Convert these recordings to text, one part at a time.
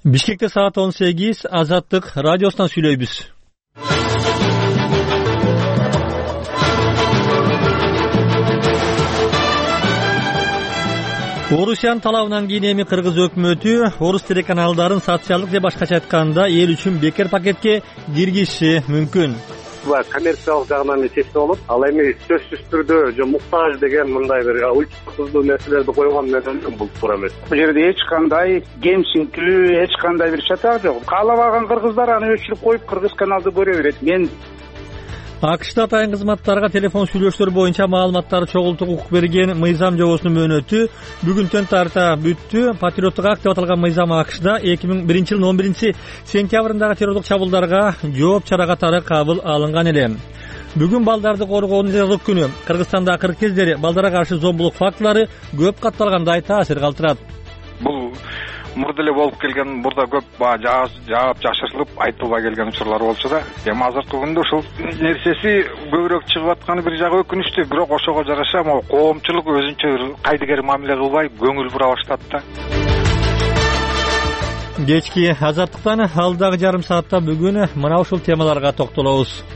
Бишкекте саат 18 Азаттык радиосунан сүйлөйбүз. Орусиянын талабынан кийин эми Кыргыз өкмөтү орус телеканалдарын социалдык же башкача айтканда эл үчүн бекер пакетке киргизиши мүмкүн. Коммерциялык жагынан эсептеп болот. Ал эми сөзсүз түрдө же муктаж деген мындай бир ультуктуу нерселерди койгон менен бул туура эмес. Бул жерде эч кандай кемсинтүү, эч кандай бир чатак жок. Каалабаган кыргыздар аны өчүрүп коюп Кыргыз каналды көрө берет. Мен АКШда атайын кызматтарга телефон сүйлөшүүлөр боюнча маалыматтарды чогултууга укук берген мыйзам жобосунун мөөнөтү бүгүнтөн тарта бүттү. Патриоттук акт деп аталган мыйзам АКШда 2001 жылдын 11 сентябрындагы террорлук чабуулдарга жооп чара катары кабыл алынган эле. Бүгүн балдарды коргоонун Жылдык күнү. Кыргызстанда акыркы кездери балдарга каршы зомбулук фактылары көп катталгандай таасир калтырат. Бул мурда эле болуп келген, мурда көп жаап жашыртылып айтылбай келген учурлар болчу да. Эми азыркы күндө ушул нерсеси көбүрөөк чыгып атканы бир жагы өкүнүчтүү, бирок ошого жараша могу коомчулук өзүнчө бир кайдыгер мамиле кылбай көңүл бура баштады да. Кечки Азаттыктан алдагы жарым саатта бүгүн мына ушул темаларга токтолобуз.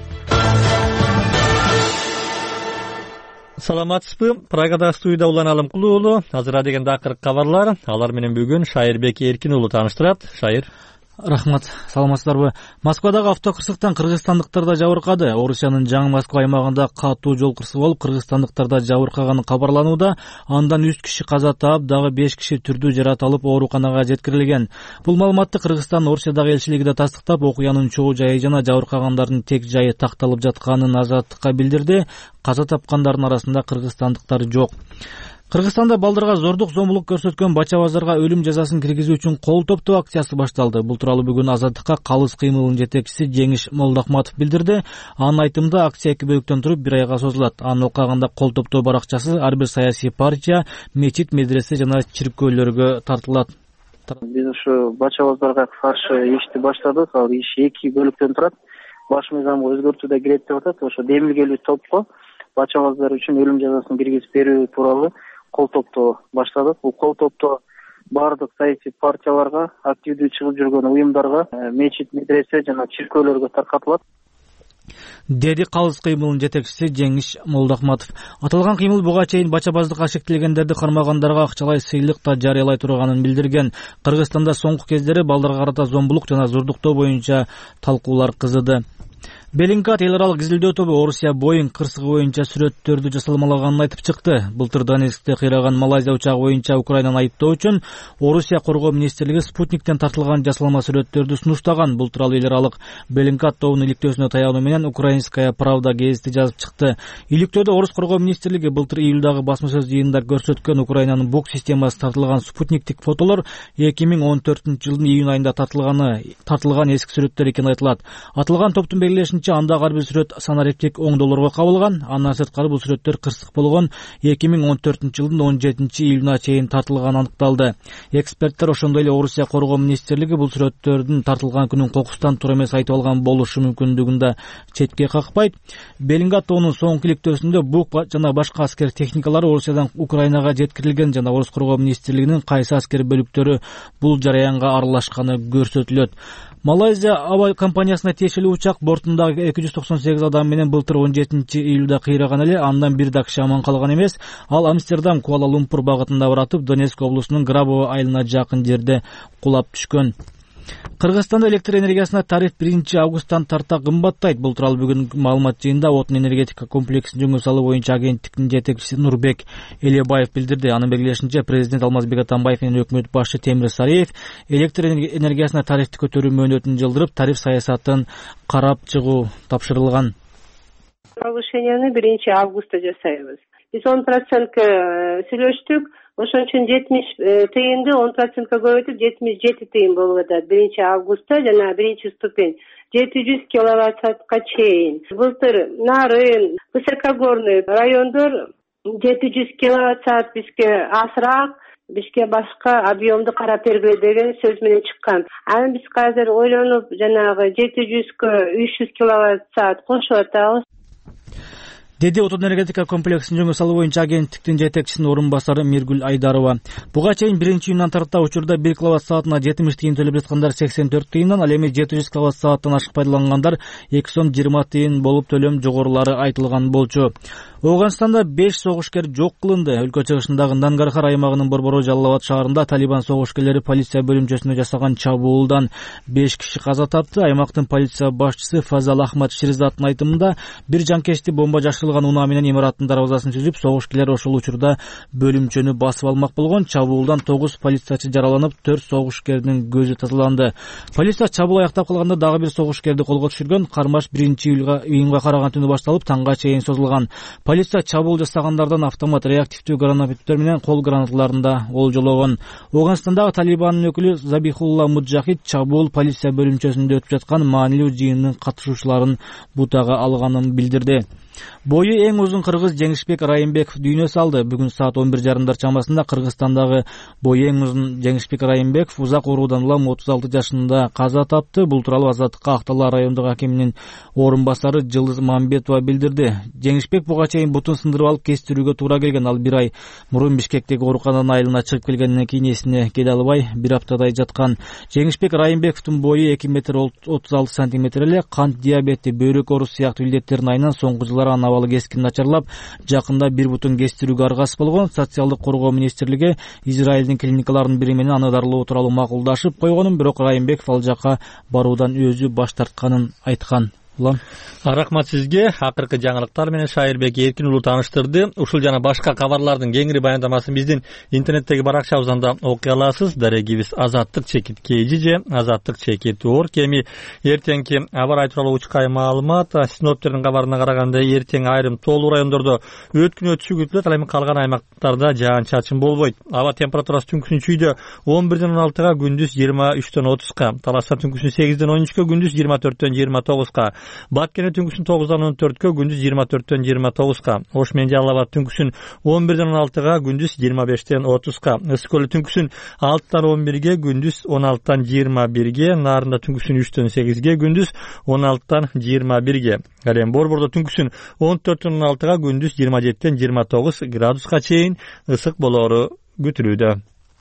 Саламатсызбы? Прагада студияда Улан Алымкул уулу. Азыр дегенде акыркы кабарлар. Алар менен бүгүн Шайырбек Эркин уулу тааныштырат. Шайыр. Рахмат, саламатсыздарбы? Москвадагы автокырсыктан кыргызстандыктар да жабыркады. Орусиянын жаңы Москва аймагында катуу жол кырсыгы болуп, кыргызстандыктар да жабыркаганы кабарланууда. Андан 3 киши каза таап, дагы 5 киши түрдүү жаратылып ооруканага жеткирилген. Бул маалыматты Кыргызстан Орусиядагы элчилиги да тастыктап, окуянын чогуу жайы жана жабыркагандардын тек жайы такталып жатканын Азаттыкка билдирди. Каза тапкандардын арасында кыргызстандыктар жок. Кыргызстанда балдарга зордук, зомбулук көрсөткөн бача-базарга өлүм жазасын киргизүү үчүн кол топтоо акциясы башталды. Бул тууралуу бүгүн Азаттыкка Калыс кыймылынын жетекчиси Жеңиш Молдохматов билдирди. Анын айтымында акция 2 бөлүктөн туруп 1 айга созулат. Анын ыккагында кол топтоо баракчасы ар бир саясий партия, мечит, медресе жана чиркөөлөргө тартылат. Биз ушу бача-базарга каршы ишти баштадык. Ал иш 2 бөлүктөн турат. Баш мыйзамга өзгөртүү да кирет деп атат. Ошо демилгелүү топко бача-базар үчүн өлүм жазасын киргизип берүү тууралуу кол топтоо баштадык. Бул кол топтоо бардык саясий партияларга, активдүү чыгып жүргөн уюмдарга, мечит, медресе жана чиркөөлөргө таркатылат, деди Калыс кыймылынын жетекчиси Жеңиш Молдохматов. Аталган кыймыл буга чейин бача-баздыкка шектелгендерди кармагандарга акчалай сыйлык да жарыялай турганын билдирген. Кыргызстанда соңку кездери балдарга карата зомбулук жана зурдуктоо боюнча талкуулар кызыды. Белингкат эл аралык изилдөө тобу Орусия Боинг кырсыгы боюнча сүрөттөрдү жасалмалаганын айтып чыкты. Былтыр Донецкте кыйраган Малайзия учагы боюнча Украинаны айыптоо үчүн Орусия коргоо министрлиги Спутниктен тартылган жасалма сүрөттөрдү сунуштаган. Бул тууралуу эл аралык Белингкат тобунун иликтөөсүнө таянуу менен Украинская правда гезити жазып чыкты. Иликтөөдө Орус коргоо министрлиги былтыр июлдагы басма сөз жыйынында көрсөткөн Украинанын БУК системасы тартылган спутниктик фотолор 2014 жылдын июнь айында тартылган эски сүрөттөр экени айтылат. Атылган топтун белгилешинче андагы ар бир сүрөт санариптик $10 кабылган. Андан сырткары бул сүрөттөр кырсык болгон 2014 жылдын 17 июлуна чейин тартылганы аныкталды. Эксперттер ошондой эле Орусия коргоо министрлиги бул сүрөттөрдүн тартылган күнүн кокустан туура эмес айтып алган болушу мүмкүндүгүн да четке какпайт. Белингкат тобунун соңку иликтөөсүндө БУК жана башка аскер техникалары Орусиядан Украинага жеткирилген жана Орус коргоо министрлигинин кайсы аскер бөлүктөрү бул жараянга аралашканы көрсөтүлөт. Малайзия аба компаниясына тиешелүү учак бортундагы 298 адам менен былтыр 17 июлда кыйраган эле. Андан бир да киши аман калган эмес. Ал Амстердам Куала-Лумпур багытында баратып, Донецк облусунун Грабово айылына жакын жерде кулап түшкөн. Кыргызстанда электр энергиясына тариф 1 августтан тарта кымбаттайт. Бул тууралуу бүгүн маалымат жыйында Отун энергетика комплексин жөнгө салуу боюнча агенттиктин жетекчиси Нурбек Элебаев билдирди. Анын белгилешинче, президент Алмазбек Атамбаев менен өкмөт башчы Темир Сариев электр энергиясына тарифти көтөрүү мөөнөтүн жылдырып, тариф саясатын карап чыгуу тапшырылган. Повышенияны 1 августта жасайбыз. Биз 10% сүйлөштүк. Ошон үчүн 70 тыйынды 10% көбөйтүп 77 тыйын болуп атат 1 августта жана 1 ступень 700 киловатт-саатка чейин. Былтыр Нарын, Высокогорный райондор 700 киловатт-саат бизге асыраак, бизге башка объемду карап бергиле деген сөз менен чыккан. Анан биз азыр ойлонуп жанагы 700-кө 300 киловатт-саат кошуп атабыз. деди отун энергетика комплексин жөнгө салуу боюнча агенттиктин жетекчисинин орун басары Миргүл Айдарова. Буга чейин 1-июндан тарта учурда 1 киловатт саатына 70 тыйын төлөп жаткандар 84 тыйындан, ал эми 700 киловатт сааттан ашык пайдалангандар 220 тыйын болуп төлөм жогорулары айтылган болчу. Ооганстанда 5 согушкер жок кылынды. Өлкө чыгышындагы Нангархар аймагынын борбору Жалал-Абад шаарында Талибан согушкерлери полиция бөлүмчөсүнө жасаган чабуулдан 5 киши каза тапты. Аймактын полиция башчысы Фазал Ахмад Ширизаттын айтымында бир жанкечти бомба жашырылган унаа менен имараттын дарбазасын сүзүп, согушкерлер ошол учурда бөлүмчөнү басып алмак болгон. Чабуулдан 9 полициячы жараланып, 4 согушкердин көзү тазаланды. Полиция чабуул аяктап калганда дагы бир согушкерди колго түшүргөн. Кармаш 1-июнга караган түнү башталып, таңга чейин созулган. Полиция чабуул жасагандардан автомат реактивдүү гранаталар менен кол гранаталарын да олжологон. Ооганстандагы Талибандын өкүлү Забихулла Муджахид чабуул полиция бөлүмчөсүндө өтүп жаткан маанилүү жыйындын катышуучуларын бутага алганын билдирди. Бою эң узун кыргыз Жеңишбек Райымбеков дүйнө салды. Бүгүн саат 11:30 чамасында Кыргызстандагы бою эң узун Жеңишбек Райымбеков узак оорудан улам 36 жашында каза тапты. Бул тууралуу Азаттыкка Актала райондук акиминин орун басары Жылдыз Мамбетова билдирди. Жеңишбек буга чейин бутун сындырып алып кестирүүгө туура келген. Ал 1 ай мурун Бишкектеги ооруканадан айылына чыгып келгенден кийин эсине келе албай 1 аптадай жаткан. Жеңишбек Райымбековдун бою 2 метр 36 сантиметр эле. Кант диабети, бөйрөк оорусу сыяктуу илдеттердин айынан соңку жылдары абалы кескин начарлап, жакында 1 бутун кестирүүгө аргасыз болгон. Социалдык коргоо министрлиги Израилдин клиникаларынын бири менен аны дарылоо тууралуу макулдашып койгонун, бирок Райымбеков ал жака баруудан өзү баш тартканын айткан. Рахмат сизге. Акыркы жаңылыктар менен Шайырбек Эркин уулу тааныштырды. Ушул жана башка кабарлардын кеңири баяндамасын биздин интернеттеги баракчабыздан да окуй аласыз. Дарегибиз Азаттык чекит KG же Азаттык чекит .org. Эми эртеңки аба ырайы тууралуу учкай маалымат. Синоптиктердин кабарына караганда эртең айрым тоолуу райондордо өткүн өтүшү күтүлөт. Ал эми калган аймактарда жаан-чачын болбойт. Аба температурасы түнкүсүн чүйдө 11-ден 16-га, күндүз 23-ден 30-га, Талашта түнкүсүн 8-ден 13-га, күндүз 24-ден 29-га, Баткене түнкүсүн 9-дан 14-кө, күндүз 24-төн 29-га, Ош менен Жалал Абад түнкүсүн 11-ден 16-га, күндүз 25-тен 30-га, Ысык көлү түнкүсүн 6-дан 11-ге, күндүз 16-тан 21-ге, Нарында түнкүсүн 3-төн 8-ге, күндүз 16-тан 21-ге. Ал эми Борбордо түнкүсүн 14-төн 16-га, күндүз 27-тен 29 градуска чейин ысык болоору күтүлүүдө.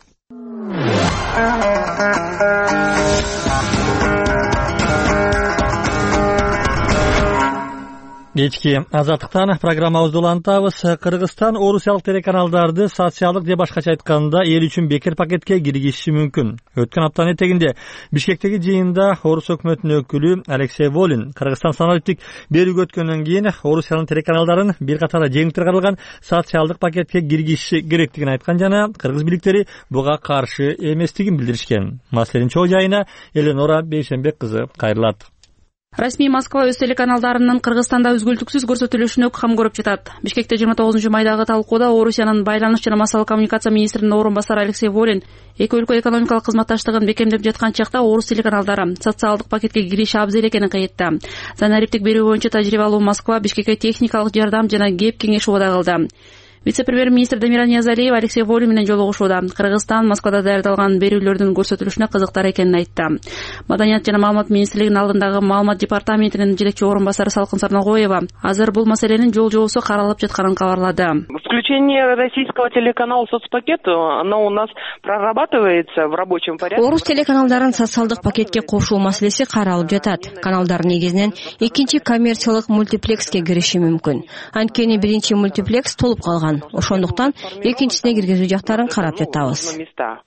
Кечки Азаттыктан программабызды улантабыз. Кыргызстан орусиялык телеканалдарды социалдык же башкача айтканда эл үчүн бекер пакетке киргизиши мүмкүн. Өткөн аптанын этегинде Бишкектеги жыйында орус өкмөтүнүн өкүлү Алексей Волин Кыргызстан самолеттик берүүгө өткөндөн кийин орусиянын телеканалдарын бир катар жеңил каралган социалдык пакетке киргизиши керектигин айткан жана кыргыз бийликтери буга каршы эместигин билдиришкен. Маселенин чоо жайына Эленора Бейшенбек кызы кайрылат. Расмий Москва өз телеканалдарынын Кыргызстанда үзгүлтүксүз көрсөтүлүшүнө кам көрүп жатат. Бишкекте 29-майдагы талкууда Орусиянын байланыш жана массалык коммуникация министринин орун басары Алексей Волин эки өлкө экономикалык кызматташтыгын бекемдеп жаткан чакта орус телеканалдары социалдык пакетке кириши абзел экенин кайтты. Занариптик берүү боюнча тажрыйбалуу Москва Бишкекке техникалык жардам жана кеп кеңеш убада кылды. Вице-премьер-министр Дамир Ниязалиев Алексей Волин менен жолугушууда. Кыргызстан Москвада даярдалган берүүлөрдүн көрсөтүлүшүнө кызыктар экенин айтты. Маданият жана маалымат министрлигинин алдындагы маалымат департаментинин жетекчи орун басары Салкын Сарнагоева азыр бул маселенин жол-жобосу каралып жатканын кабарлады. Включение российского телеканала в соцпакет, оно у нас прорабатывается в рабочем порядке. Орус телеканалдарын социалдык пакетке кошуу маселеси каралып жатат. Каналдар негизинен экинчи коммерциялык мультиплекске кириши мүмкүн. Анткени биринчи мультиплекс толуп калган. Ошондуктан экинчисине киргизүү жактарын карап жатабыз.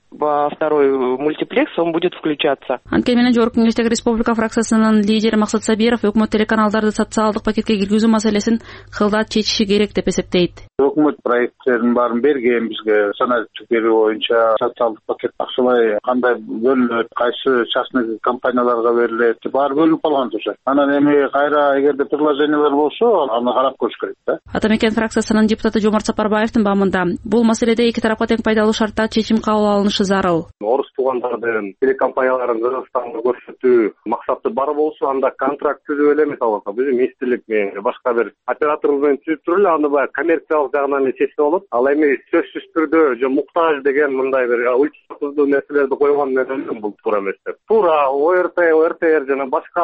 Во второй мультиплекс он будет включаться. Анткени менен Жогорку Кеңештеги Республика фракциясынын лидери Максат Сабиров өкмөт телеканалдарды социалдык пакетке киргизүү маселесин кылдат чечиши керек деп эсептейт. Өкмөт проекттерин баарын берген бизге саналиптик берүү боюнча социалдык пакет акчалай кандай бөлүнөт, кайсы частный компанияларга берилет, баары бөлүнүп калган уже. Анан эми кайра эгерде предложениялар болсо, аны карап көрүш керек да. Атамекен фракциясынын депутаты Жомарт Сапарбаевдин баамында бул маселеде эки тарапка тең пайдалуу шартта чечим кабыл алынышы зарыл. Орус туугандардын телекомпанияларын Кыргызстанда көрсөтүү максаты бар болсо анда контракт түзүп эле мисалы биздин министрлик менен башка бир операторубуз менен түзүп туруп эле аны баягы коммерциялык жагынан чечсе болот. Ал эми сөзсүз түрдө же муктаж деген мындай бир ультимативдүү нерселерди койгон менен бул туура эмес деп. Туура ОРТР жана башка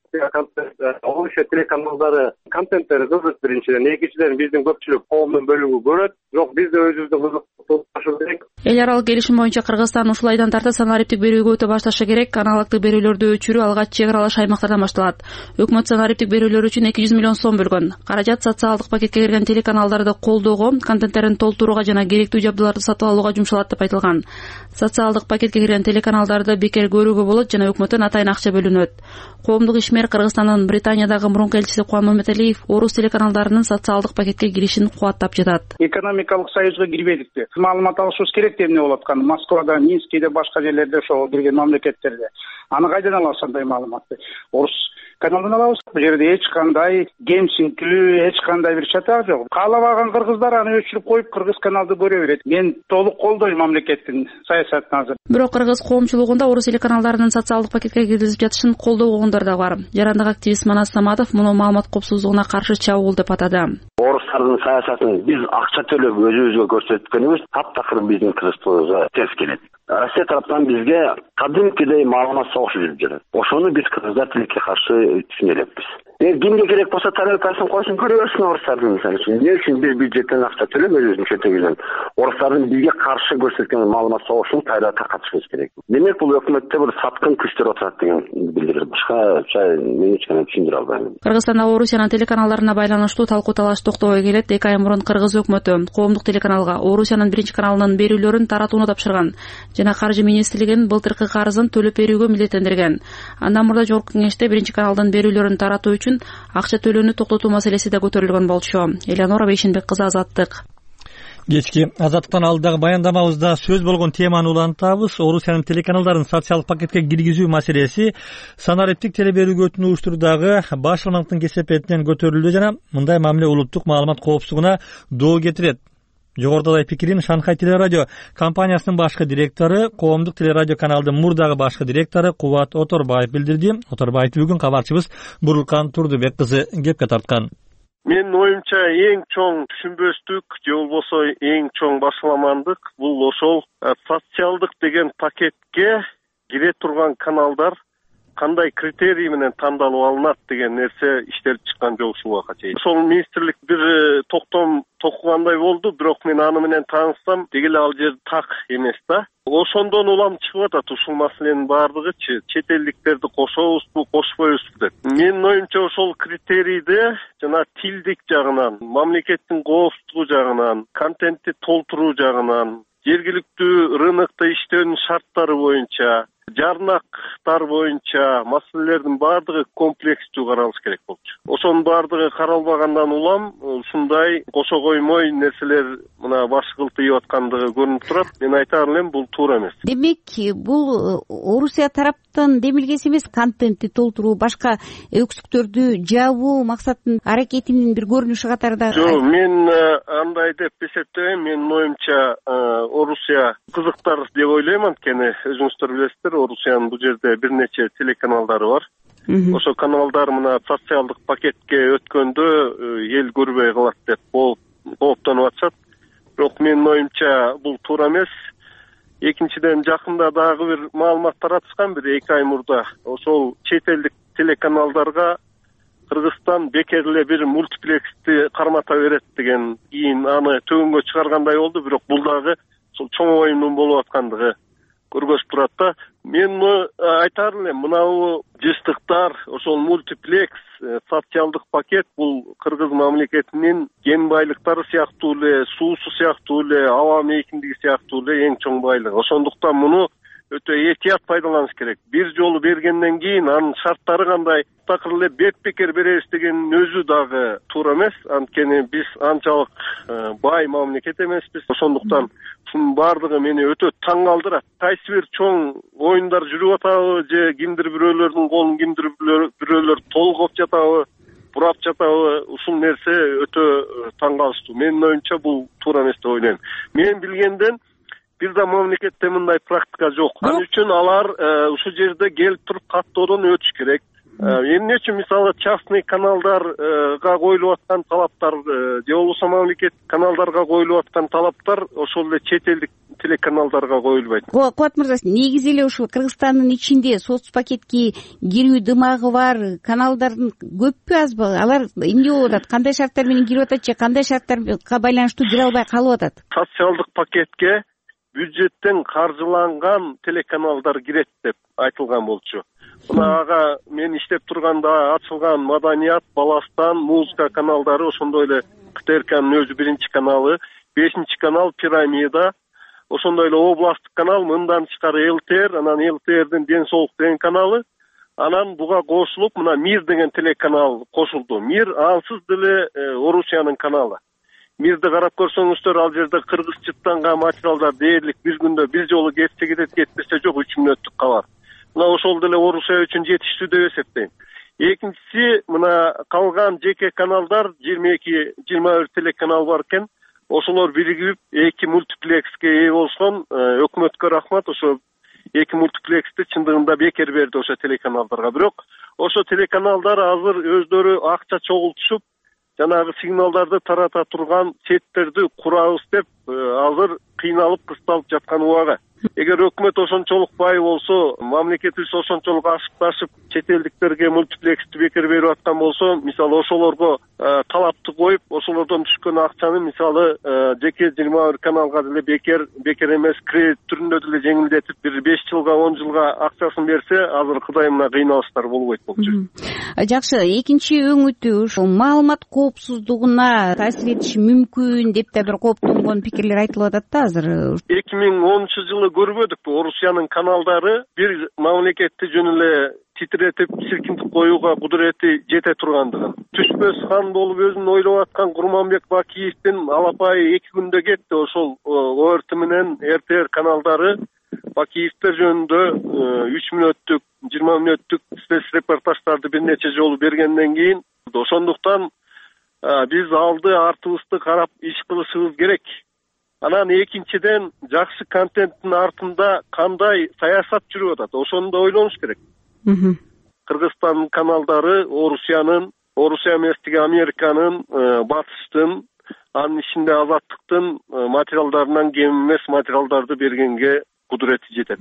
Орусия телеканалдары контенттери кызык биринчиден, экинчиден биздин көпчүлүк коомдун бөлүгү көрөт. Жок, биз да өзүбүздүн кызыктуу керек. Эл аралык келишим боюнча Кыргызстан ушул айдан тарта санариптик берүүгө өтө башташы керек. Аналогдук берүүлөрдү өчүрүү алгач чек аралаш аймактардан башталат. Өкмөт санариптик берүүлөр үчүн 200 миллион сом бөлгөн. Каражат социалдык пакетке кирген телеканалдарды колдоого, контенттерин толтурууга жана керектүү жабдууларды сатып алууга жумшалат деп айтылган. Социалдык пакетке кирген телеканалдарды бекер көрүүгө болот жана өкмөттөн атайын акча бөлүнөт. Коомдук ишмер Кыргызстандын Британиядагы мурунку элчиси Кубан Маматалиев орус телеканалдарынын социалдык пакетке киришин кубаттап жатат. Экономикалык союзга кирбедикпи? Маалымат алышыбыз керек деп эмне болуп аткан? Москвада, Минскиде, башка жерлерде ошого кирген мамлекеттерде. Аны кайдан алабыз андай маалыматты? Орус каналдан алабыз. Бул жерде эч кандай кемсинтүү, эч кандай бир чатак жок. Каалабаган кыргыздар аны өчүрүп коюп Кыргыз каналды көрө берет. Мен толук колдойм мамлекеттин саясатын азыр. Бирок кыргыз коомчулугунда орус телеканалдарынын социалдык пакетке киргизип жатышын колдогондор да бар. Жарандык активист Манас Саматов муну маалымат коопсуздугуна каршы чабуул деп атады. Орустардын саясатын биз акча төлөп өзүбүзгө көрсөткөнүбүз таптакыр биздин кыргызчылыгыбызга терс келет. Россия тараптан бизге кадимкидей маалымат согушу жүрүп жатат. Ошону биз кыргыздар тилекке каршы түшүнө элекпиз. Кимге керек болсо тарелкасын койсун көрө берсин орустардын мисалы үчүн. Эмне үчүн биз бюджеттен акча төлөп өзүбүздүн чөтөгүнөн орустардын бизге каршы көрсөткөн маалымат согушун кайра таркатышыбыз керек. Демек бул өкмөттө бир саткын күчтөр отурат деген билдирет. Башкача мен эч кандай түшүндүрө албайм. Кыргызстанда Орусиянын телеканалдарына байланыштуу талкуу талаш токтобой келет. 2 ай мурун кыргыз өкмөтү коомдук телеканалга Орусиянын биринчи каналынын берүүлөрүн таратууну тапшырган жана каржы министрлигин былтыркы карызын төлөп берүүгө милдеттендирген. Андан мурда жогорку кеңеште биринчи каналдын берүүлөрүн таратуу үчүн акча төлөөнү токтотуу маселеси да көтөрүлгөн болчу. Элеонора Бейшенбек кызы, Азаттык. Кечки Азаттыктан алдагы баяндамабызда сөз болгон теманы улантабыз. Орусиянын телеканалдарын социалдык пакетке киргизүү маселеси санариптик телеберүүгө өтүүнү уюштуруудагы башчылыктын кесепетинен көтөрүлдү жана мындай мамиле улуттук маалымат коопсуздугуна доо кетирет. Жогорудагы пикирин Шанхай телерадио компаниясынын башкы директору, коомдук телерадио каналдын мурдагы башкы директору Кубат Оторбаев билдирди. Оторбаевди бүгүн кабарчыбыз Бурулкан Турдубек кызы кепке тарткан. Менин оюмча эң чоң түшүнбөстүк же болбосо эң чоң башаламандык бул ошол социалдык деген пакетке кире турган каналдар кандай критерий менен тандалып алынат деген нерсе иштелип чыккан жок ушул убакка чейин. Ошол министрлик бир токтом токугандай болду, бирок мен аны менен таанышсам дегеле ал жер так эмес да. Ошондон улам чыгып атат ушул маселенин баардыгычы чет элдиктерди кошобузбу, кошпойбузбу деп. Менин оюмча ошол критерийди жана тилдик жагынан, мамлекеттин коопсуздугу жагынан, контентти толтуруу жагынан, жергиликтүү рынокто иштөөнүн шарттары боюнча, жарнактар боюнча маселелердин баардыгы комплекстүү каралыш керек болчу. Ошонун баардыгы каралбагандан улам ушундай кошо коймой нерселер мына баш кылтыйып аткандыгы көрүнүп турат. Мен айтаар элем бул туура эмес. Демек, бул Орусия тараптан демилгеси эмес, контентти толтуруу, башка өксүктөрдү жабуу максатынын аракетинин бир көрүнүшү катарында. Жок, мен андай деп эсептебейм. Менин оюмча Орусия кызыктар деп ойлойм. Анткени өзүңүздөр билесиздер, Орусиянын бул жерде бир нече телеканалдары бар. Ошо каналдар мына социалдык пакетке өткөндө эл көрбөй калат деп кооптонуп атышат. Бирок менин оюмча бул туура эмес. Экинчиден жакында дагы бир маалымат таратышкан, бир 2 ай мурда ошол чет элдик телеканалдарга Кыргызстан бекер эле бир мультиплексти кармата берет деген кийин аны төгөнгө чыгаргандай болду. Бирок бул дагы чоң оюндун болуп аткандыгы көргөзүп турат да. Мен айтаар элем, мынабу жыштыктар, ошол мультиплекс, социалдык пакет бул кыргыз мамлекетинин кен байлыктары сыяктуу эле, суусу сыяктуу эле, аба мейкиндиги сыяктуу эле эң чоң байлык. Ошондуктан муну өтө этият пайдаланыш керек. Бир жолу бергенден кийин анын шарттары кандай такыр эле бетбекер беребиз деген өзү дагы туура эмес. Анткени биз анчалык бай мамлекет эмеспиз. Ошондуктан ушунун баардыгы мени өтө таң калтырат. Кайсы бир чоң оюндар жүрүп атабы же кимдир бирөөлөрдүн колун кимдир бирөөлөр толгоп жатабы, бурап жатабы, ушул нерсе өтө таң калыштуу. Менин оюмча бул туура эмес деп ойлойм. Мен билгенден бир да мамлекетте мындай практика жок. Ал үчүн алар ушул жерде келип туруп каттоодон өтүш керек. Эмне үчүн мисалы частный каналдарга коюлуп аткан талаптар же болбосо мамлекет каналдарга коюлуп аткан талаптар ошол эле чет элдик телеканалдарга коюлбайт? Кубат мырза, негизи эле ушул Кыргызстандын ичинде соц пакетке кирүү дымагы бар каналдардын көппү азбы? Алар эмне болуп атат? Кандай шарттар менен кирип атат же кандай шарттарга байланыштуу кире албай калып атат? Социалдык пакетке бюджеттен каржыланган телеканалдар кирет деп айтылган болчу. Мына ага мен иштеп турганда ачылган Маданият, Баластан, Музыка каналдары, ошондой эле КТРКнын өзү 1-каналы, 5-канал Пирамида, ошондой эле областтык канал, мындан тышкары ЛТР, анан ЛТРдин Ден соолук деген каналы, анан буга кошулуп мына Мир деген телеканал кошулду. Мир ансыз деле Орусиянын каналы. Мирди карап көрсөңүздөр, ал жерде кыргыз чыттанган материалдар дээрлик бир күндө бир жолу кетсе кетет, кетпесе жок 3 мүнөттүк кабар. Мына ошол деле Орусия үчүн жетиштүү деп эсептейм. Экинчиси, мына калган жеке каналдар 22-21 телеканал бар экен. Ошолор биригип 2 мультиплекске ээ болушкон. Өкмөткө рахмат, ошо 2 мультиплексти чындыгында бекер берди ошо телеканалдарга. Бирок ошо телеканалдар азыр өздөрү акча чогултушуп, жанагы сигналдарды тарата турган сеттерди курабыз деп азыр кыйналып кысталып жаткан убага. Эгер өкмөт ошончолук бай болсо, мамлекетибиз ошончолук ашыкташып чет элдиктерге мультиплексти бекер берип аткан болсо, мисалы ошолорго талапты коюп, ошолордон түшкөн акчаны мисалы жеке 21 каналга деле бекер эмес кредит түрүндө деле жеңилдетип бир 5 жылга 10 жылга акчасын берсе, азыр кудай мына кыйналыштар болбойт болчу. Жакшы, экинчи өңүтү ушул маалымат коопсуздугуна таасир этиши мүмкүн деп да бир кооптонгон пикирлер айтылып атат да азыр. 2010-жылы көрбөдүкпү Орусиянын каналдары бир мамлекетти жөн эле титиретип силкинтип коюуга кудурети жете тургандыгын. Түшпөс хан болуп өзүн ойлоп аткан Курманбек Бакиевдин алапайы 2 күндө кетти. Ошол ОРТ менен РТР каналдары Бакиевдер жөнүндө 3 мүнөттүк, 20 мүнөттүк спецрепортаждарды бир нече жолу бергенден кийин, ошондуктан биз алды артыбызды карап иш кылышыбыз керек. Анан экинчиден жакшы контенттин артында кандай саясат жүрүп атат, ошону да ойлонуш керек. Кыргызстандын каналдары Орусиянын, Орусия эместиги Американын, Батыштын, анын ичинде Азаттыктын материалдарынан кем эмес материалдарды бергенге кудурети жетет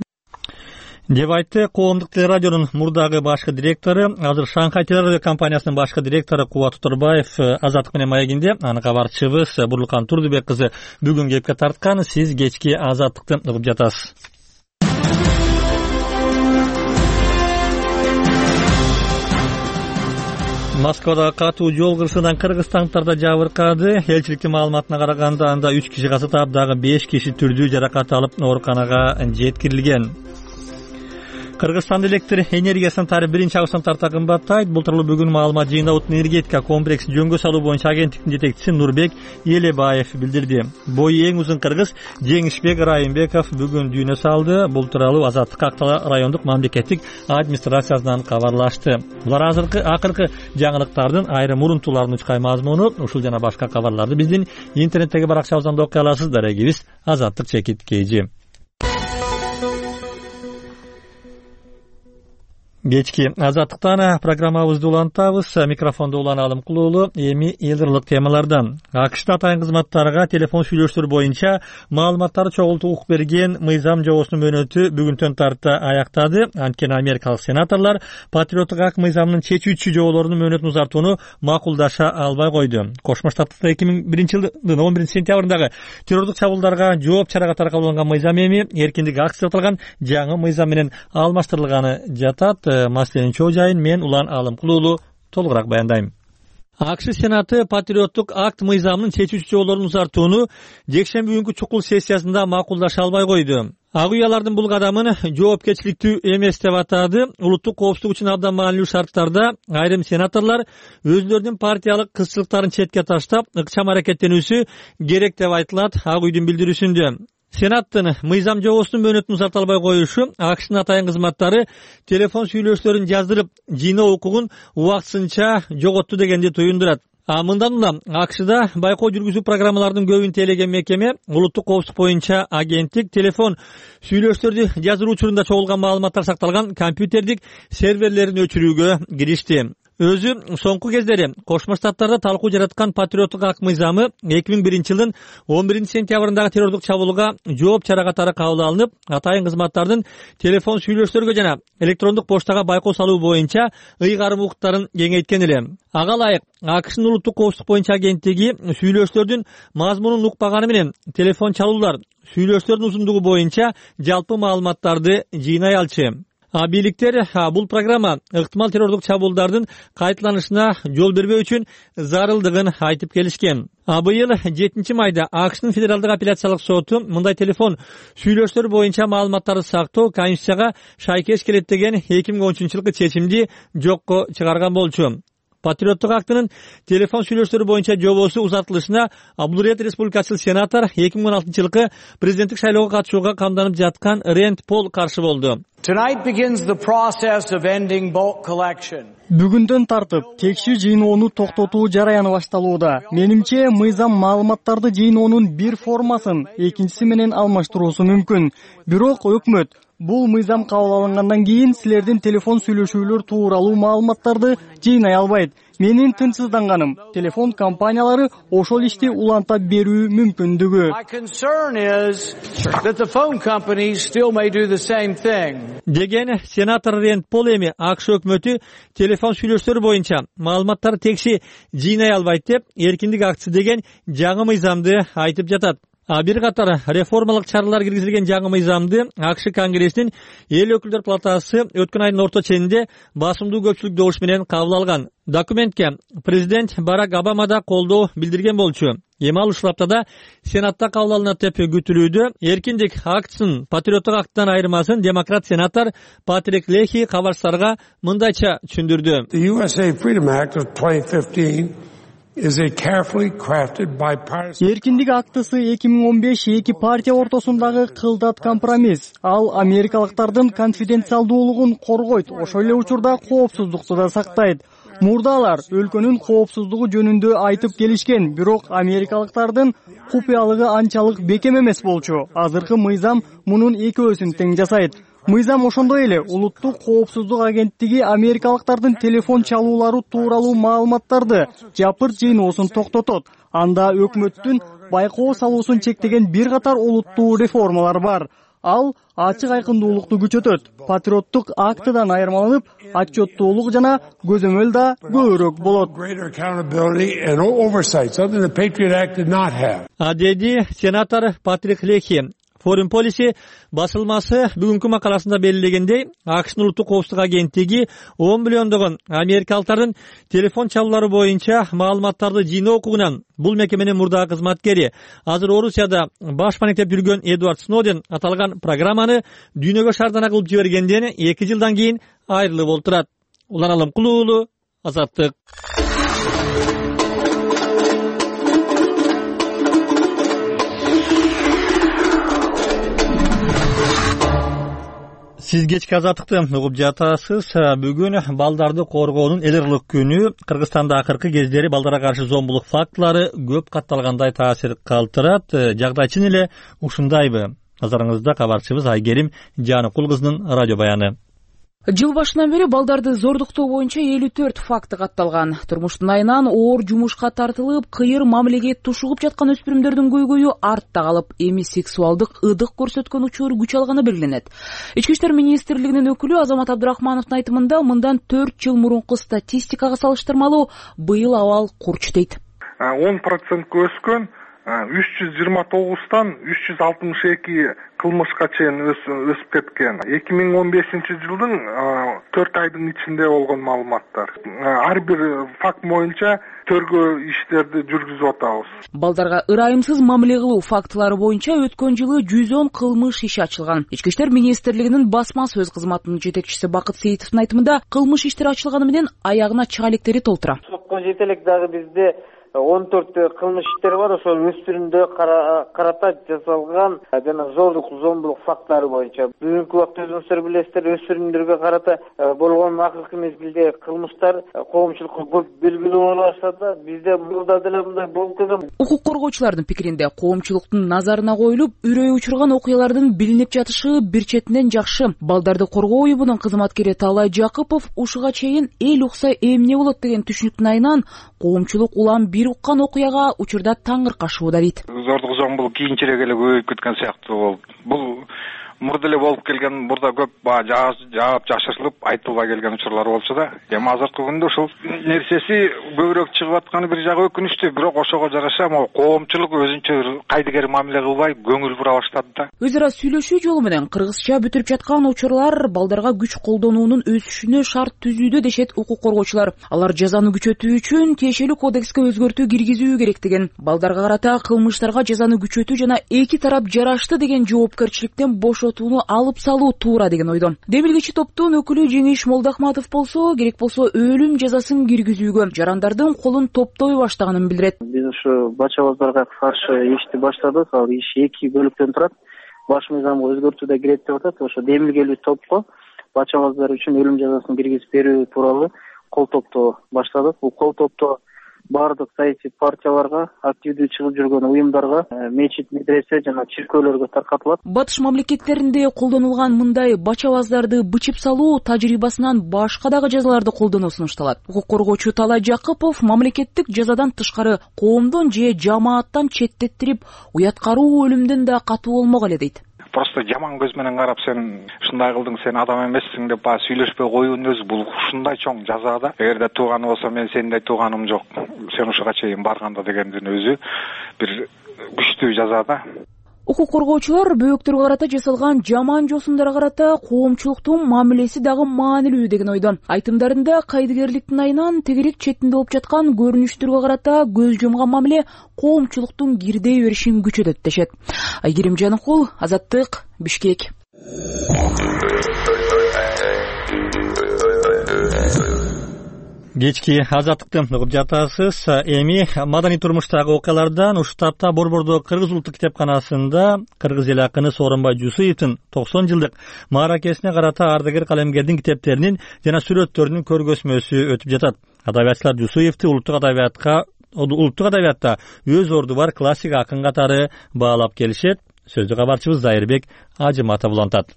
деп айтты Коомдук телерадионун мурдагы башкы директору, азыр Шанхай телерадио компаниясынын башкы директору Кубат Утурбаев Азаттык менен маегинде. Аны кабарчыбыз Бурлукан Турдубек кызы бүгүн кепке тарткан. Сиз кечки Азаттыкты угуп жатасыз. Москвада катуу жол кырсыгынан кыргызстандыктарда жабыркады. Элчиликтин маалыматына караганда анда 3 киши каза таап, дагы 5 киши түрдүү жаракат алып ооруканага жеткирилген. Кыргызстан электр энергиясынын тарифи 1-августтан тарта кымбаттайт. Былтыр бүгүн маалымат жыйында отун энергетика комплексин жөнгө салуу боюнча агенттиктин жетекчиси Нурбек Элебаев билдирди. Бою эң узун кыргыз Жеңишбек Райымбеков бүгүн дүйнө салды. Бул тууралуу Азаттык Актала райондук мамлекеттик администрациясынан кабарлашты. Булар акыркы жаңылыктардын айрым урунтууларын учкай мазмуну. Ушул жана башка кабарларды биздин интернеттеги баракчабыздан да окуй аласыздар. Эгибиз Азаттык чекит KG. Кечки Азаттыктан программабызды улантабыз. Микрофондо Улан Алымкулуулу. Эми элдирлык темалардан. АКШда атайын кызматтарга телефон сүйлөштөр боюнча маалыматтарды чогултууга укук берген мыйзам жобосунун мөөнөтү бүгүнтөн тарта аяктады. Анткени америкалык сенаторлор патриоттук ак мыйзамынын чечүүчү жоболорунун мөөнөтүн узартууну макулдаша албай койду. Кошмо Штаттыкта 2001-жылдын 11-сентябрындагы террордук чабуулдарга жооп чарага таркаланган мыйзам эми эркиндик акция деп аталган жаңы мыйзам менен алмаштырылганы жатат. Маселенин чоо жайын мен Улан Алымкулуулу толугураак баяндайм. АКШ Сенаты патриоттук акт мыйзамынын чечүүчү жоболорун узартууну жекшемби күнкү чукул сессиясында макулдаша албай койду. Ак уялардын бул кадамын жоопкерчиликтүү эмес деп атады. Улуттук коопсуздук үчүн абдан маанилүү шарттарда айрым сенаторлор өзүлөрүнүн партиялык кызчылыктарын четке таштап, ыкчам аракеттенүүсү керек деп айтылат Ак үйдүн билдирүүсүндө. Сенаттын мыйзам жобосунун мөөнөтүн узарта албай коюшу АКШдын атайын кызматтары телефон сүйлөшүүлөрүн жаздырып жыйноо укугун убактысынча жоготту дегенди туюндурат. Мындан улам АКШда байкоо жүргүзүү программаларынын көбүн тейлеген мекеме улуттук коопсуздук боюнча агенттик телефон сүйлөштөрдү жаздыруу учурунда чогулган маалыматтар сакталган компьютердик серверлерин өчүрүүгө киришти. Өзү соңку кездери Кошмо Штаттарда талкуу жараткан патриоттук ак мыйзамы 2001-жылдын 11-сентябрындагы террордук чабуулга жооп чара катары кабыл алынып, атайын кызматтардын телефон сүйлөштөргө жана электрондук поштага байкоо салуу боюнча ыйгарым укуктарын кеңейткен эле. Ага ылайык АКШнын улуттук коопсуздук боюнча агенттиги сүйлөштөрдүн мазмунун укпаганы менен телефон чалуулар сүйлөштөрдүн узундугу боюнча жалпы маалыматтарды жыйнай алчу. Бийликтер бул программа ыктымал террордук чабуулдардын кайталанышына жол бербөө үчүн зарылдыгын айтып келишкен. Быйыл 7-майда АКШнын федералдык апелляциялык соту мындай телефон сүйлөштөр боюнча маалыматтарды сактоо Конституцияга шайкеш келет деген 2013-жылкы чечимди жокко чыгарган болчу. Патриоттук актынын телефон сүйлөштөрү боюнча жобосу узартылышына бул рет республикачыл сенатор 2016-жылкы президенттик шайлоого катышууга камданып жаткан Рэнд Пол каршы болду. Бүгүндөн тартып текши жыйноону токтотуу жараяны башталууда. Менимче мыйзам маалыматтарды жыйноонун бир формасын экинчиси менен алмаштыруусу мүмкүн. Бирок өкмөт бул мыйзам кабыл алынгандан кийин силердин телефон сүйлөшүүлөр тууралуу маалыматтарды жыйнай албайт. Менин тынчсызданганым телефон компаниялары ошол ишти улантап берүү мүмкүндүгү. Деген сенатор Рэнд Пол эми АКШ өкмөтү телефон сүйлөштөрү боюнча маалыматтарды текши жыйнай албайт деп эркиндик актысы деген жаңы мыйзамды айтып жатат. Бир катар реформалык чаралар киргизилген жаңы мыйзамды АКШ Конгрессинин эл өкүлдөр палатасы өткөн айдын орто ченинде басымдуу көпчүлүк добуш менен кабыл алган. Документке президент Барак Обама да колдоо билдирген болчу. Эми ал ушул аптада Сенатта кабыл алынат деп күтүлүүдө. Эркиндик актысын патриоттук актынан айырмасын демократ сенатор Патрик Лехи кабарчыларга мындайча түшүндүрдү. Эркиндик актысы 2015 эки партия ортосундагы кылдат компромисс. Ал америкалыктардын конфиденциалдуулугун коргойт, ошол эле учурда коопсуздукту да сактайт. Мурдалар өлкөнүн коопсуздугу жөнүндө айтып келишкен, бирок америкалыктардын купуялыгы анчалык бекем эмес болчу. Азыркы мыйзам мунун экөөсүн тең жасайт. Мыйзам ошондой эле улуттук коопсуздук агенттиги америкалыктардын телефон чалуулары тууралуу маалыматтарды жапырт жыйноосун токтотот. Анда өкмөттүн байкоо салуусун чектеген бир катар олуттуу реформалар бар. Ал ачык айкындуулукту күчөтөт. Патриоттук актыдан айырмаланып, отчеттуулук жана көзөмөл да көбүрөөк болот. Деди сенатор Патрик Лехи. Foreign Policy басылмасы бүгүнкү макаласында белгилегендей, АКШнын улуттук коопсуздук агенттиги 10 миллиондогон америкалыктардын телефон чалуулары боюнча маалыматтарды жыйноо укугунан бул мекеменин мурдагы кызматкери, азыр Орусияда баш маектеп жүргөн Эдвард Сноуден аталган программаны дүйнөгө шаардана кылып жибергенден 2 жылдан кийин айрылып олтурат. Улан Алымкулуу уулу, Азаттык. Сиз кечки Азаттыкты угуп жатасыз. Бүгүн балдарды коргоонун эл ырлык күнү. Кыргызстанда акыркы кездери балдарга каршы зомбулук фактылары көп катталгандай таасир калтырат. Жагдай чын эле ушундайбы? Назарыңызда кабарчыбыз Айгерим Жаныкул кызынын радио баяны. Жыл башынан бери балдарды зордуктоо боюнча 54 факты катталган. Турмуштун айынан оор жумушка тартылып, кыйыр мамилеге тушугуп жаткан өспүрүмдөрдүн көйгөйү артта калып, эми сексуалдык ыдык көрсөткөн учур күч алганы белгиленет. Ички иштер министрлигинин өкүлү Азамат Абдырахмановдун айтымында мындан 4 жыл мурунку статистикага салыштырмалуу быйыл абал курч дейт. 10%га өскөн, 329тан 362 кылмышка чейин өсүп кеткен. 2015-жылдын 4 айдын ичинде болгон маалыматтар. Ар бир факт боюнча төргөө иштерди жүргүзүп атабыз. Балдарга ырайымсыз мамиле кылуу фактылары боюнча өткөн жылы 110 кылмыш иши ачылган. Ички иштер министрлигинин басма сөз кызматынын жетекчиси Бакыт Сейитовдун айтымында кылмыш иштер ачылганы менен аягына чыга электери толтура. Сотко жете элек дагы бизде 14 кылмыш иштери бар. Ошол өспүрүмдөргө карата жасалган жана зордук, зомбулук факттары боюнча. Бүгүнкү убакта өзүңүздөр билесиздер, өспүрүмдөргө карата болгон акыркы мезгилде кылмыштар коомчулукка көп белгилүү боло баштады. Бизде мурда деле мындай болуп келген. Укук коргоочулардын пикиринде коомчулуктун назарына коюлуп, үрөй учурган окуялардын билинип жатышы бир четинен жакшы. Балдарды коргоо уюмунун кызматкери Талай Жакыпов ушуга чейин эл укса эмне болот деген түшүнүктүн айынан коомчулук улам бир уккан окуяга учурда таңыркашууда дейт. Зордук, зомбулук кийинчерээк эле көбөйүп кеткен сыяктуу болду. Бул мурда эле болуп келген, мурда көп жаап жашырылып айтылбай келген учурлар болчу да. Эми азыркы күндө ушул нерсеси көбүрөөк чыгып атканы бир жагы өкүнүчтүү, бирок ошого жараша могу коомчулук өзүнчө кайдыгер мамиле кылбай көңүл бура баштады да. Өз ара сүйлөшүү жолу менен кыргызча бүтүрүп жаткан учурлар балдарга күч колдонуунун өсүшүнө шарт түзүүдө дешет укук коргоочулар. Алар жазаны күчөтүү үчүн тиешелүү кодекске өзгөртүү киргизүү керектигин, балдарга карата кылмыштарга жазаны күчөтүү жана эки тарап жарашты деген жоопкерчиликтен бошотууну алып салуу туура деген ойдон. Демилгечи топтун өкүлү Жеңиш Молдохматов болсо, керек болсо өлүм жазасын киргизүүгө жарандардын колун топтой баштаганын билдирет. Биз ушу бачабаздарга каршы ишти баштадык. Ал иш 2 бөлүктөн турат. Баш мыйзамга өзгөртүү да кирет деп атат. Ошо демилгелүү топко бачабаздар үчүн өлүм жазасын киргизип берүү тууралуу кол топтоо баштадык. Бул кол топтоо бардык саясий партияларга, активдүү чыгып жүргөн уюмдарга, мечит, медресе жана чиркөөлөргө таркатылат. Батыш мамлекеттеринде колдонулган мындай бачабаздарды бычып салуу тажрыйбасынан башка дагы жазаларды колдонуу сунушталат. Укук коргоочу Талай Жакыпов мамлекеттик жазадан тышкары коомдон же жамааттан четтеттирип, уяткаруу өлүмдөн да катуу болмок эле дейт. Просто жаман көз менен карап, сен ушундай кылдың, сен адам эмессиң деп баягы сүйлөшпөй коюунун өзү бул ушундай чоң жаза да. Эгерде тууганы болсо, мен сендей тууганым жок, сен ушуга чейин барганда дегендин өзү бир күчтүү жаза да. Укук коргоочулар бөөктөргө карата жасалган жаман жосумдарга карата коомчулуктун мамилеси дагы маанилүү деген ойдон. Айтымдарында кайдыгерликтин айынан тегерек четинде болуп жаткан көрүнүштөргө карата көз жумган мамиле коомчулуктун кирдей беришин күчөтөт дешет. Айгерим Жаныкул, Азаттык, Бишкек. Кечки Азаттыктан угуп жатасыз. Эми маданий турмуштагы окуялардан ушул тапта Борбордо Кыргыз улуттук китепканасында кыргыз эл акыны Сооронбай Жусуевдин 90 жылдык мааракесине карата ардагер калемгердин китептеринин жана сүрөттөрүнүн көргөзмөсү өтүп жатат. Адабиятчылар Жусуевди улуттук адабиятта өз орду бар классик акын катары баалап келишет. Сөздү кабарчыбыз Зайырбек Ажыматов улантат.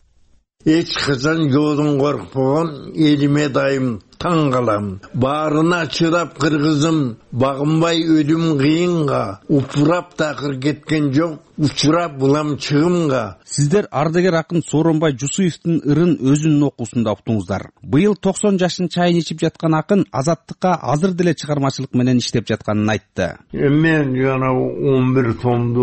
Эч качан жолдон коркпогон элиме дайым таң калам. Баарына чыдап кыргызым, багынбай өлүм кыйынга, упурап такыр кеткен жок, учурап булам чыгымга. Сиздер ардагер акын Сооронбай Жусуевдин ырын өзүнүн окуусунда уктуңуздар. Быйыл 90 жашын чайын ичип жаткан акын Азаттыкка азыр деле чыгармачылык менен иштеп жатканын айтты. Мен жана 11 томду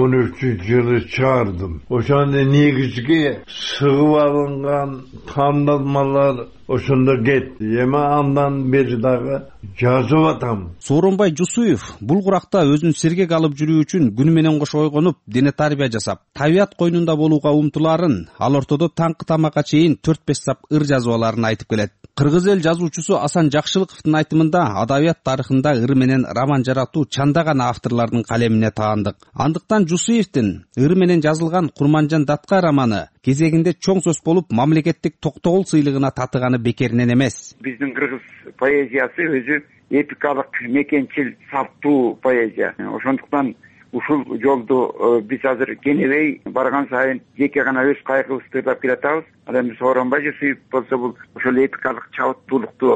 13-жылы чыгардым. Ошондо негизги сыгып алынган тандалмалар ошондо кетти. Эми андан бери дагы жазып атам. Сооронбай Жусуев бул куракта өзүн сергек алып жүрүү үчүн күнү менен кошо ойгонуп, дене тарбия жасап, табият койнунда болууга умтулаарын, ал ортодо таңкы тамакка чейин 4-5 сап ыр жазып аларын айтып келет. Кыргыз эл жазуучусу Асан Жакшылыковдун айтымында адабият тарыхында ыр менен роман жаратуу чандаган авторлордун калемине таандык. Андыктан Жусуевдин ыр менен жазылган Курманжан Датка романы кезегинде чоң сөз болуп, мамлекеттик токтогул сыйлыгына татыганы бекеринен эмес. Биздин кыргыз поэзиясы өзү эпикалык, мекенчил, салттуу поэзия. Ошондуктан ушул жолду биз азыр кенебей барган сайын жеке гана өз кайгыбызды тыйлап келатабыз. Ал эми Сооронбай Жусуев болсо бул ошол эпикалык чабыттуулукту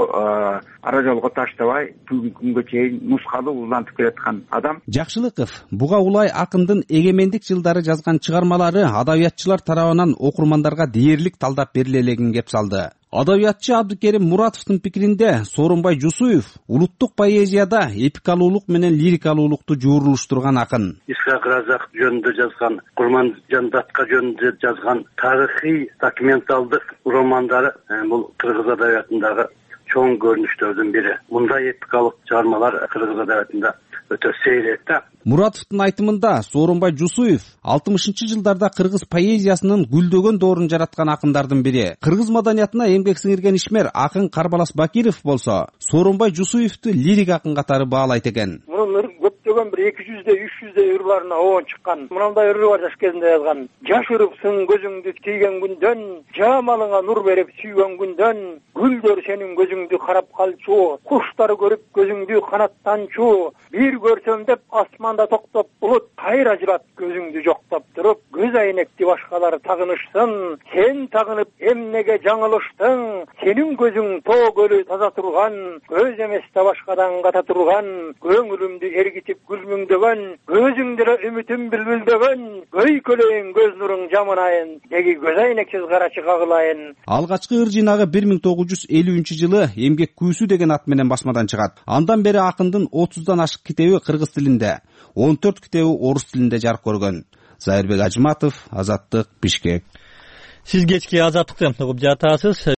ара жолго таштабай бүгүнкү күнгө чейин нускалуу улантып келаткан адам. Жакшылыков буга улай акындын эгемендик жылдары жазган чыгармалары адабиятчылар тарабынан окурмандарга дээрлик талдап бериле элегин кеп салды. Адабиятчы Абдыкерим Муратовдун пикиринде Сооронбай Жусуев улуттук поэзияда эпикалуулук менен лирикалуулукту жуурулуштурган акын. Исхак Разак жөнүндө жазган, Курманжан Датка жөнүндө жазган тарыхый документалдык романдары бул кыргыз адабиятындагы чоң көрүнүштөрдүн бири. Мындай эпикалык чыгармалар кыргыз адабиятында өтө сейрет да. Муратовдун айтымында Сооронбай Жусуев 60-жылдарда кыргыз поэзиясынын гүлдөгөн доорун жараткан акындардын бири. Кыргыз маданиятына эмгек сиңирген ишмер акын Карбалас Бакиров болсо Сооронбай Жусуевди лирик акын катары баалайт экен. Мунун ал көптөгөн бир 200 300 ырларына оон чыккан. Мынандай ыры бар жаш кезинде жазган. Жашырыпсың көзүңдү тийген күндөн, жамалыңа нур берип сүйгөн күндөн, гүлдөр сенин көзүңдү карап калчу, куштар көрүп көзүңдү канаттанчу, бир көрсөм деп асманда токтоп булут кайра жылат көзүңдү жоктоп туруп, көз айнекти башкалар тагынышсын, сен тагынып эмнеге жаңылыштың, сенин көзүң тоо көлү таза турган, көз эмес да башкадан ката турган, көңүлүмдү эргитип күлмүңдөгөн, көзүңдө үмүтүм билбилдөгөн, көйкөлөйүн көз нуруң жамынайын, деги көз айнексиз карачы кагылайын. Алгачкы ыр жыйнагы 1950-жылы Эмгек күүсү деген ат менен басмадан чыгат. Андан бери акындын 30дан ашык китеби кыргыз тилинде, 14 китеби орус тилинде жарык көргөн. Зайырбек Ажматов, Азаттык, Бишкек. Сиз кечки Азаттыкты угуп жатасыз.